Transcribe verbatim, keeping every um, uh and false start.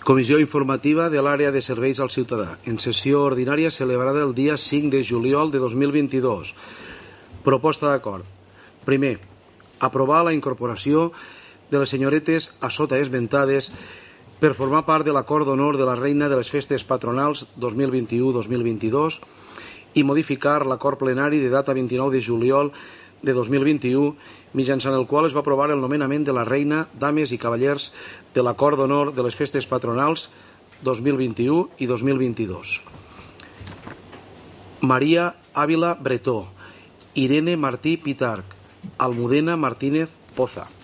Comissió informativa de l'àrea de serveis al ciutadà, en sessió ordinària celebrada el dia cinc de juliol de dos mil vint-i-dos. Proposta d'acord. Primer, aprovar la incorporació de les senyoretes a sota esmentades per formar part de l'acord d'honor de la reina de les festes patronals dos mil vint-i-u dos mil vint-i-dos i modificar l'acord plenari de data vint-i-nou de juliol de dos mil vint-i-u, mitjançant el qual es va aprovar el nomenament de la reina, dames i cavallers de l'acord d'honor de les festes patronals dos mil vint-i-u i dos mil vint-i-dos. Maria Ávila Bretó, Irene Martí Pitarch, Almudena Martínez Poza.